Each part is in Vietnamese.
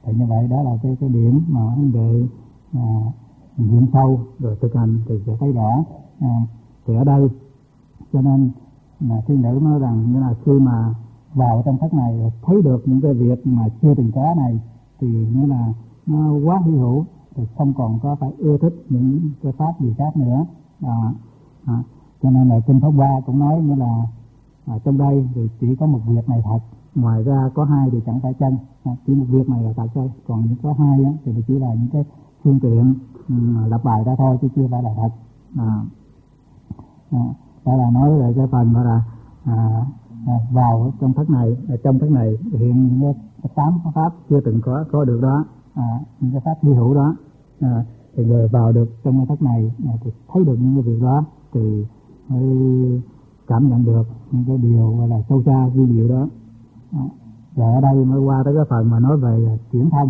Thì như vậy đó là cái điểm mà về nghiệm sâu rồi thực hành thì sẽ thấy rõ. Thì ở đây cho nên mà thiên nữ nói rằng như là khi mà vào trong thất này thấy được những cái việc mà chưa từng có này thì như là nó quá hy hữu, thì không còn có phải ưa thích những cái pháp gì khác nữa. Cho nên là kinh Pháp Hoa cũng nói như là trong đây thì chỉ có một việc này thật, ngoài ra có hai thì chẳng phải chân. Chỉ một việc này là thật thôi, còn những có hai thì chỉ là những cái phương tiện lập bài ra thôi chứ chưa phải là thật. Đó là nói về cái phần mà là vào trong thất này, trong thất này hiện những cái 8 pháp chưa từng có được đó, những cái pháp hy hữu đó, thì người vào được trong cái thất này thì thấy được những cái việc đó thì mới cảm nhận được những cái điều gọi là sâu xa vi diệu đó. Rồi ở đây mới qua tới cái phần mà nói về chuyển thân.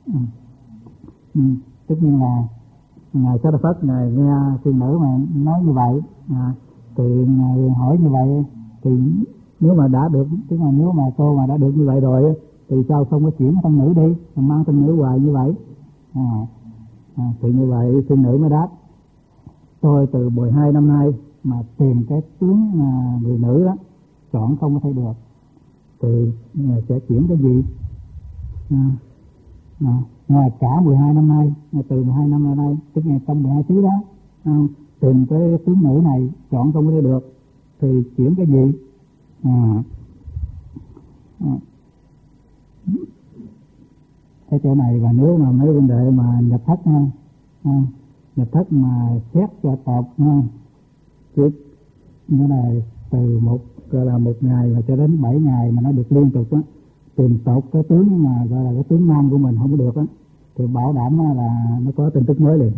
Tất nhiên là ngài Sa Đa Phất ngài nghe thiên nữ mà nói như vậy, thì ngài hỏi như vậy thì nếu mà đã được, tức là nếu mà cô mà đã được như vậy rồi thì sao không có chuyển thân nữ đi, mà mang thân nữ hoài như vậy? Thì như vậy thiên nữ mới đáp: tôi từ 12 năm nay mà tìm cái tướng người nữ đó chọn không có thấy được, thì sẽ chuyển cái gì? Cả 12 năm nay, từ 12 năm nay, tức là trong 12 thứ đó, tìm cái tướng nữ này chọn không có thấy được thì chuyển cái gì? Cái chỗ này, và nếu mà mấy vấn đề mà nhập thất nhập thất mà xét cho tột chứ như này, từ gọi là một ngày mà cho đến 7 ngày mà nó được liên tục á, tìm tột cái tướng mà gọi là cái tướng nam của mình không có được á, thì bảo đảm là nó có tin tức mới liền.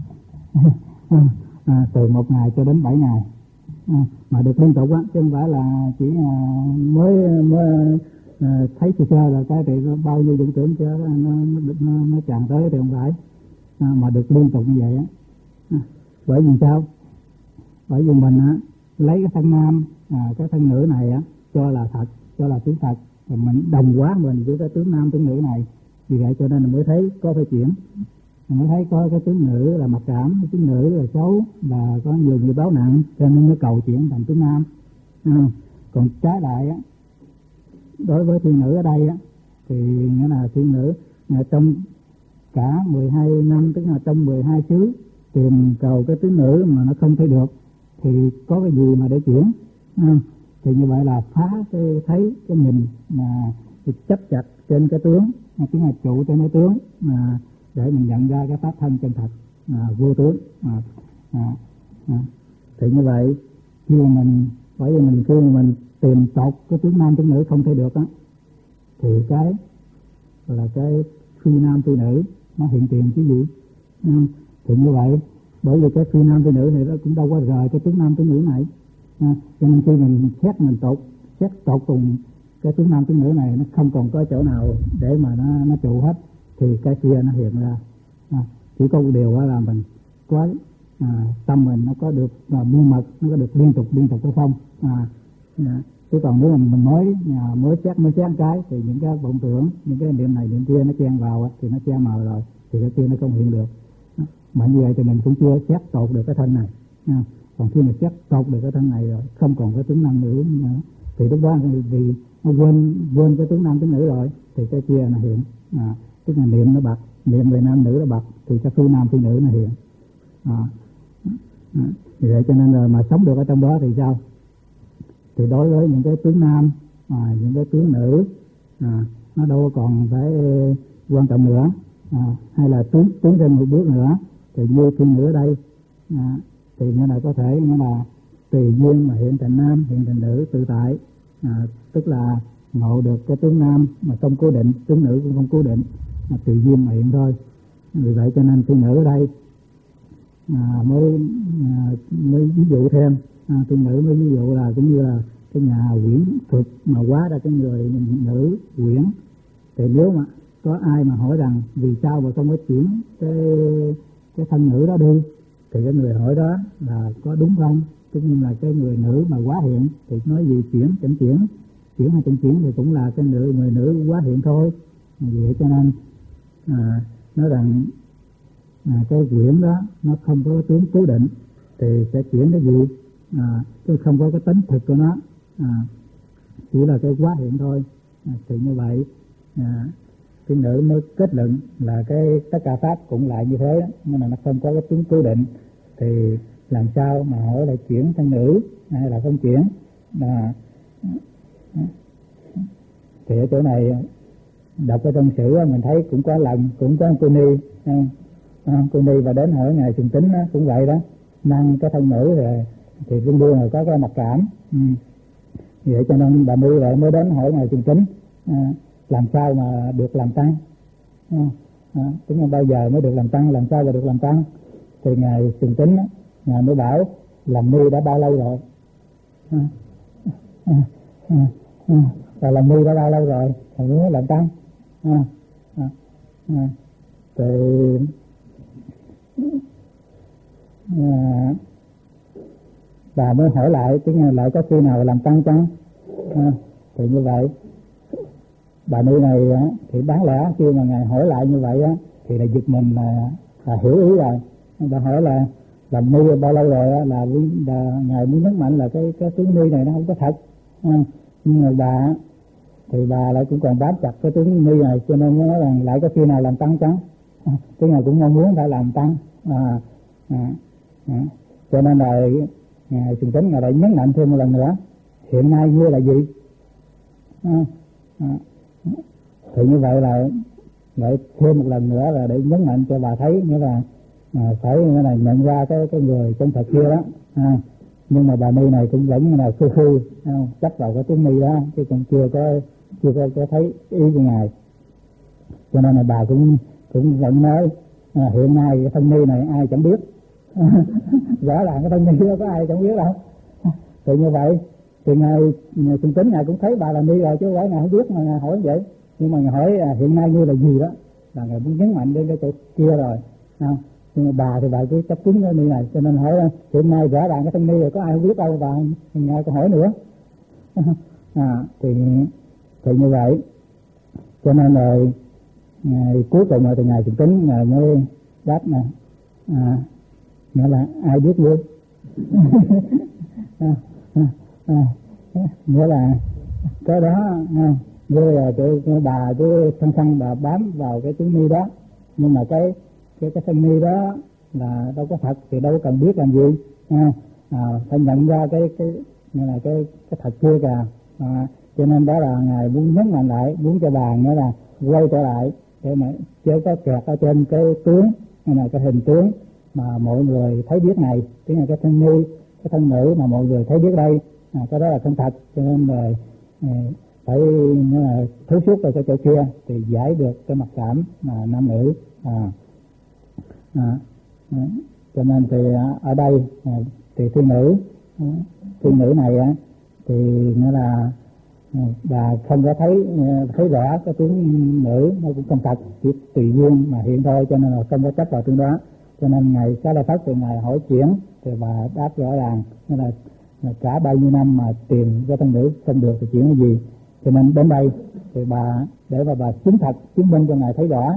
Từ 1 ngày cho đến 7 ngày mà được liên tục á, chứ không phải là chỉ mới thấy sơ là cái thì bao nhiêu dụng tưởng cho nó tràn tới thì không phải, mà được liên tục như vậy á. Bởi vì sao? Bởi vì mình á lấy cái thân nam, cái thân nữ này á cho là thật, cho là tướng thật, rồi mình đồng hóa mình với cái tướng nam tướng nữ này, vì vậy cho nên mình mới thấy có phải chuyển, mình mới thấy có cái tướng nữ là mặc cảm, cái tướng nữ là xấu và có nhiều báo nặng, cho nên mới cầu chuyển thành tướng nam. Còn trái lại á, đối với thiên nữ ở đây á, thì nghĩa là thiên nữ trong cả 12 năm, tức là trong 12 xứ tìm cầu cái tướng nữ mà nó không thấy được thì có cái gì mà để chuyển? Thì như vậy là phá thấy cái nhìn mà chấp chặt trên cái tướng, chính là trụ trên cái tướng mà để mình nhận ra cái pháp thân chân thật vô tướng. Thì như vậy khi mà mình, bởi vì mình khi mà mình tìm tột cái tướng nam tướng nữ không thấy được á, thì cái là cái phi nam phi nữ nó hiện tiền cái gì? Thì như vậy bởi vì cái phi nam phi nữ này nó cũng đâu có rời cái tướng nam tướng nữ này, cho nên khi mình xét tột cùng cái tướng nam tướng nữ này, nó không còn có chỗ nào để mà nó trụ hết, thì cái kia nó hiện ra. Chỉ có một điều là mình có tâm mình nó có được miên mật, nó có được liên tục hay không. Chứ còn nếu mà mình mới xét cái thì những cái vọng tưởng, những cái niệm này niệm kia nó chen vào thì nó che mờ rồi, thì cái kia nó không hiện được. Mà như vậy thì mình cũng chưa xét tột được cái thân này. Còn khi mà xét tột được cái thân này rồi, không còn cái tướng nam nữ nữa, thì lúc đó vì nó quên cái tướng nam tướng nữ rồi, thì cái kia nó hiện. Tức là niệm nó bật, niệm về nam nữ nó bật, thì cái phi nam phi nữ nó hiện. Vì vậy cho nên là mà sống được ở trong đó thì sao? Thì đối với những cái tướng nam, những cái tướng nữ, nó đâu còn phải quan trọng nữa, hay là tiến thêm một bước nữa. Thì như thiên nữ ở đây, thì nghĩa là có thể nghĩa là tùy duyên mà hiện thành nam, hiện thành nữ tự tại, tức là ngộ được cái tướng nam mà không cố định, tướng nữ cũng không cố định, mà tùy duyên mà hiện thôi. Vì vậy cho nên thiên nữ ở đây mới ví dụ thêm, thiên nữ mới ví dụ là cũng như là cái nhà quyển thuật mà hóa ra cái người nữ quyển. Thì nếu mà có ai mà hỏi rằng vì sao mà không có chuyển cái thân nữ đó đi, thì cái người hỏi đó là có đúng không? Tất nhiên là cái người nữ mà hóa hiện thì nói gì chuyển hay chẳng chuyển thì cũng là cái người nữ hóa hiện thôi. Vì vậy cho nên nói rằng cái quyển đó nó không có tướng cố định thì sẽ chuyển cái gì, chứ không có cái tính thực của nó, chỉ là cái quá hiện thôi. Thì như vậy cái nữ mới kết luận là cái tất cả pháp cũng lại như thế đó, nhưng mà nó không có cái tướng cố định, thì làm sao mà hỏi là chuyển thành nữ hay là không chuyển. Thì ở chỗ này đọc ở trong sử mình thấy cũng có lần cũng có cô Ni, cô Ni và đến hỏi ngài Sùng Tính cũng vậy đó, mang cái thân nữ rồi thì luôn luôn là có cái mặc cảm. Vậy cho nên bà My lại mới đến hỏi ngài Sùng Tính làm sao mà được làm tăng, tính là bao giờ mới được làm tăng, làm sao mà được làm tăng. Thì ngài Sùng Tính ngài mới bảo làm ni đã bao lâu rồi, và làm ni đã bao lâu rồi thì mới làm tăng. Thì bà mới hỏi lại, tức là lại có khi nào làm tăng chăng? Thì như vậy bà nữ này thì đáng lẽ khi mà ngài hỏi lại như vậy thì là giật mình là hiểu ý rồi. Bà hỏi là làm ni bao lâu rồi là ngài muốn nhấn mạnh là cái tướng ni này nó không có thật. Nhưng mà bà thì bà lại cũng còn bám chặt cái tướng ni này, cho nên nói rằng lại có khi nào làm tăng chăng? Cái ngài cũng mong muốn phải làm tăng. Cho nên là ngài Sùng Tính ngài lại nhấn mạnh thêm một lần nữa, hiện nay như là gì? Thì như vậy là lại thêm một lần nữa là để nhấn mạnh cho bà thấy, nghĩa là phải nghĩa là nhận ra cái người trong thật kia đó. Nhưng mà bà ni này cũng vẫn là khư khư chắc vào cái tướng ni đó, chứ còn chưa có thấy ý của ngài. Cho nên là bà cũng vẫn nói hiện nay cái thân ni này ai chẳng biết. Rõ ràng cái thân ni đó có ai chẳng biết đâu. Thì như vậy thì ngài Sùng Tính ngài cũng thấy bà là ni rồi chứ phải ngài không biết mà ngài hỏi vậy. Nhưng mà ngài hỏi hiện nay như là gì đó là ngài muốn nhấn mạnh đến cái chỗ kia rồi. Nhưng mà bà thì bà cứ chấp cứng cái ni này, cho nên hỏi hiện nay rõ ràng cái thân ni rồi có ai không biết đâu, bà ngài còn hỏi nữa. Thì như vậy cho nên là ngày cuối cùng rồi thì ngài Sùng Tính ngài mới đáp nè, nghĩa là ai biết luôn. Nghĩa là cái đó như là cái bà cứ săn bà bám vào cái tướng ni đó, nhưng mà cái thân ni đó là đâu có thật thì đâu có cần biết làm gì. Phải nhận ra cái như là cái thật kia kìa. Cho nên đó là ngài muốn nhấn mạnh lại, muốn cho bà nghĩa là quay trở lại để mà chứ có kẹt ở trên cái tướng hay là cái hình tướng mà mọi người thấy biết này, tức là cái thân ni, cái thân nữ mà mọi người thấy biết đây, cái đó là không thật. Cho nên là phải như là thấu suốt vào cái chỗ kia thì giải được cái mặc cảm mà nam nữ. Cho nên thì ở đây thì thiên nữ này thì nghĩa là bà không có thấy rõ cái tướng nữ nó cũng không thật, chỉ tùy duyên mà hiện thôi, cho nên là không có chấp vào tướng đó. Cho nên ngài Xá Lợi Phất thì ngài hỏi chuyển thì bà đáp rõ ràng, nghĩa là cả bao nhiêu năm mà tìm cái thân nữ không được thì chuyển cái gì. Cho nên đến đây thì bà để mà bà chứng thật, chứng minh cho ngài thấy rõ.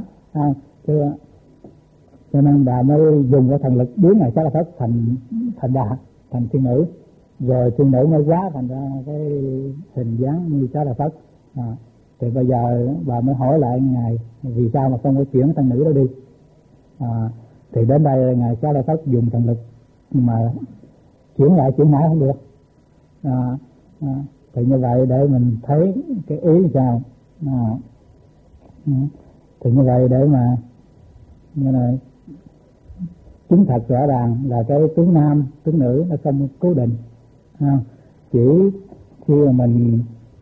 Cho nên bà mới dùng cái thần lực biến ngài Xá Lợi Phất thành đà, thành thiên nữ, rồi thiên nữ mới hóa thành ra cái hình dáng như Xá Lợi Phất. Thì bây giờ bà mới hỏi lại ngài vì sao mà không có chuyển thân nữ đó đi. Thì đến đây ngài Xá Lợi Phất dùng thần lực mà chuyển lại chuyển mãi không được. Thì như vậy để mình thấy cái ý sao. Thì như vậy để mà như là chứng thật rõ ràng là cái tướng nam tướng nữ nó không cố định. Chỉ khi mà mình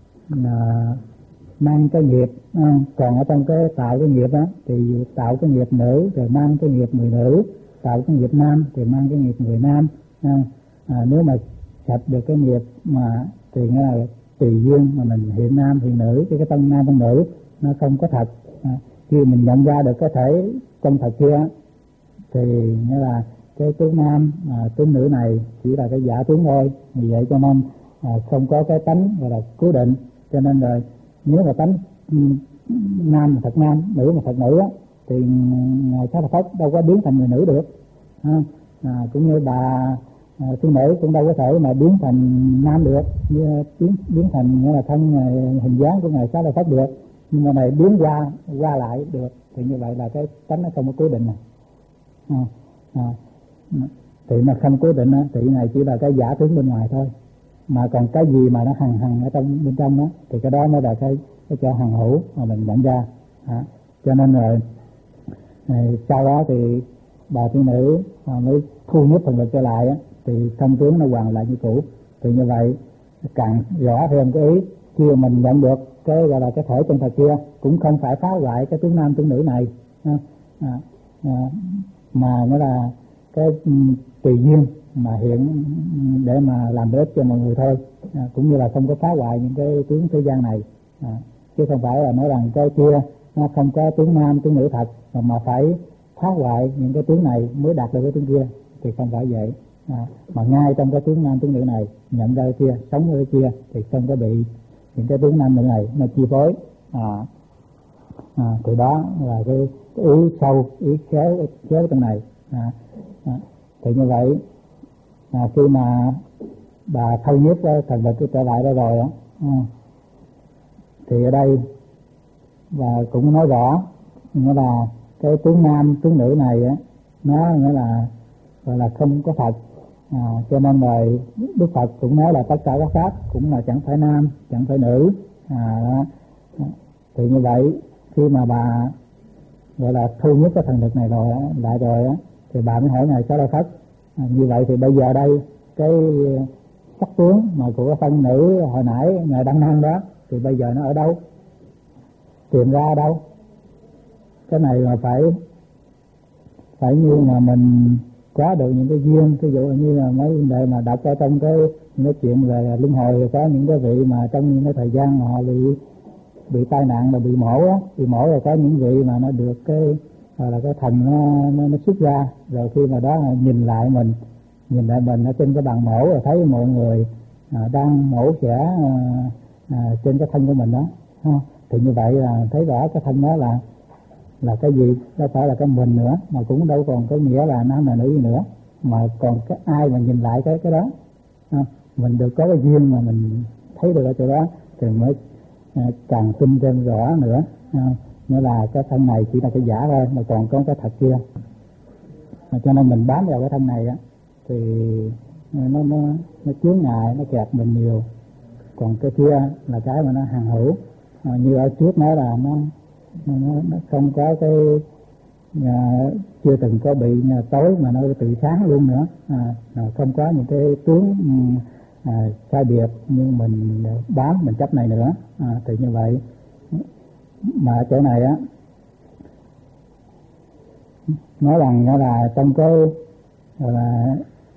mang cái nghiệp, còn ở trong cái tạo cái nghiệp đó thì tạo cái nghiệp nữ rồi mang cái nghiệp người nữ, tạo cái nghiệp nam thì mang cái nghiệp người nam. Nếu mà sạch được cái nghiệp mà thì nghĩa là tùy duyên mà mình hiện nam hiện nữ, cái thân nam thân nữ nó không có thật. Khi mình nhận ra được cái thể trong thật kia thì nghĩa là cái tướng nam tướng nữ này chỉ là cái giả tướng thôi. Vì vậy cho nên không có cái tánh gọi là cố định. Cho nên rồi nếu mà tánh nam mà thật nam, nữ mà thật nữ thì ngài Xá Lợi Phất đâu có biến thành người nữ được. Cũng như bà thiên nữ cũng đâu có thể mà biến thành nam được, như biến thành nghĩa là thân hình dáng của ngài Xá Lợi Phất được, nhưng mà này biến qua lại được. Thì như vậy là cái tánh nó không có cố định này. Thì nó không cố định thì này chỉ là cái giả tướng bên ngoài thôi, mà còn cái gì mà nó hằng ở trong bên trong đó thì cái đó mới là cái cho hằng hữu mà mình nhận ra. Cho nên rồi sau đó thì bà thiên nữ mới thu nhếp thần lực trở lại thì thân tướng nó hoàn lại như cũ. Thì như vậy càng rõ thêm cái ý khi mình nhận được cái gọi là cái thể chân thật kia cũng không phải phá hoại cái tướng nam tướng nữ này, mà nó là cái tùy duyên mà hiện để mà làm lợi ích cho mọi người thôi, cũng như là không có phá hoại những cái tướng thế gian này, chứ không phải là nói rằng cái kia nó không có tướng nam tướng nữ thật, mà phải phá hoại những cái tướng này mới đạt được cái tướng kia, thì không phải vậy. Mà ngay trong cái tướng nam tướng nữ này nhận ra cái kia, sống với cái kia thì không có bị những cái tướng nam nữ này nó chi phối. Từ đó là cái ý sâu, ý khéo trong này. Thì như vậy khi mà bà thâu nhiếp thần lực trở lại đó rồi thì ở đây và cũng nói rõ nghĩa là cái tướng nam tướng nữ này nó nghĩa là gọi là không có thật. Cho nên rồi Đức Phật cũng nói là tất cả các pháp cũng là chẳng phải nam chẳng phải nữ. Thì như vậy khi mà bà gọi là thu nhếp cái thần lực này rồi lại rồi thì bà mới hỏi ngài Xá Lợi Phất, như vậy thì bây giờ đây cái sắc tướng mà của cái phân nữ hồi nãy ngài đang năng đó thì bây giờ nó ở đâu, tìm ra ở đâu? Cái này là phải như mà mình có được những cái duyên, ví dụ như là mấy vấn đề mà đọc ở trong cái chuyện về luân hồi, thì có những cái vị mà trong những cái thời gian mà họ bị tai nạn mà bị mổ rồi có những vị mà nó được cái là cái thần nó xuất ra, rồi khi mà đó nhìn lại mình ở trên cái bàn mổ rồi thấy mọi người đang mổ xẻ trên cái thân của mình đó, thì như vậy là thấy rõ cái thân đó là cái gì, đâu phải là cái mình nữa, mà cũng đâu còn có nghĩa là nam là nữ gì nữa, mà còn cái ai mà nhìn lại cái đó, mình được có cái duyên mà mình thấy được ở chỗ đó thì mới càng tin thêm rõ nữa. Nghĩa là cái thân này chỉ là cái giả thôi, mà còn có cái thật kia. Cho nên mình bám vào cái thân này thì nó chướng ngại, nó kẹt mình nhiều. Còn cái kia là cái mà nó hằng hữu. Như ở trước nói là nó không có cái chưa từng có bị tối mà nó tự sáng luôn nữa, không có những cái tướng sai biệt nhưng mình bám mình chấp này nữa. Thì như vậy mà ở chỗ này nói rằng nó là trong cái là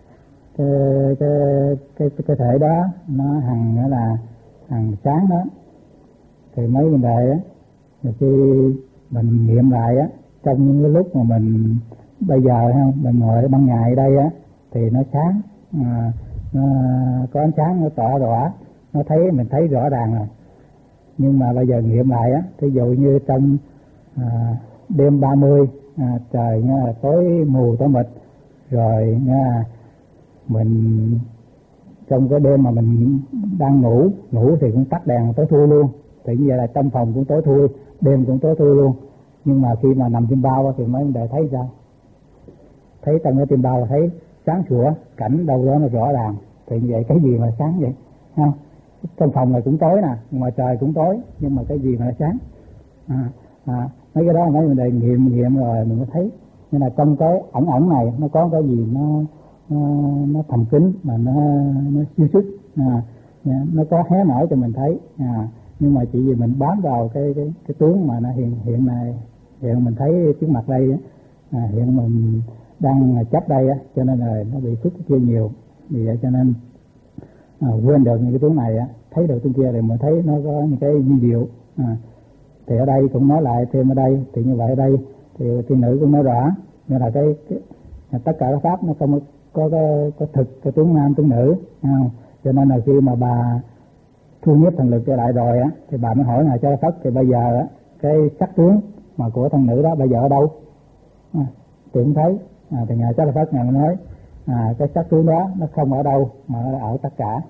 cái thể đó nó hằng nghĩa là hằng sáng đó, thì mấy vấn đề khi mình nghiệm lại trong những cái lúc mà mình bây giờ mình ngồi ban ngày đây thì nó sáng, nó có ánh sáng, nó tỏ rõ, nó thấy mình thấy rõ ràng rồi. Nhưng mà bây giờ nghiệm lại thí dụ như trong đêm 30 trời tối mù tối mịt rồi mình trong cái đêm mà mình đang ngủ thì cũng tắt đèn tối thui luôn, thì như vậy là trong phòng cũng tối thui, đêm cũng tối thui luôn. Nhưng mà khi mà nằm trên bao thì mấy người thấy sao? Thấy trong cái trên bao thấy sáng sủa, cảnh đâu đó nó rõ ràng. Thì như vậy cái gì mà sáng vậy? Không? Trong phòng này cũng tối nè, ngoài trời cũng tối, nhưng mà cái gì mà nó sáng? Mấy cái đó mấy người đề nghiệm rồi mình mới thấy. Nhưng mà trong cái ẩn này nó có cái gì nó thầm kín mà nó siêu sức, nó có hé nổi cho mình thấy. Nhưng mà chỉ vì mình bám vào cái tướng mà nó hiện này, hiện mình thấy trước mặt đây hiện mình đang chấp đây cho nên là nó bị phức kia nhiều. Vì vậy cho nên quên được những cái tướng này thấy được tướng kia thì mình thấy nó có những cái vi diệu. Thì ở đây cũng nói lại thêm ở đây, thì như vậy ở đây thì tiên nữ cũng nói rõ, như là cái tất cả các pháp nó không có thực cái tướng nam tướng nữ. Cho nên là khi mà bà thu nhếp thần lực trở lại rồi thì bà mới hỏi ngài Xá Lợi Phất, thì bây giờ cái sắc tướng mà của thằng nữ đó bây giờ ở đâu? Tiện thấy thì ngài Xá Lợi Phất ngài nói cái sắc tướng đó nó không ở đâu mà ở tất cả.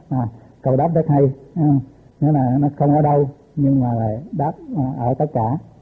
Câu đáp rất hay, nghĩa là nó không ở đâu nhưng mà lại đáp ở tất cả.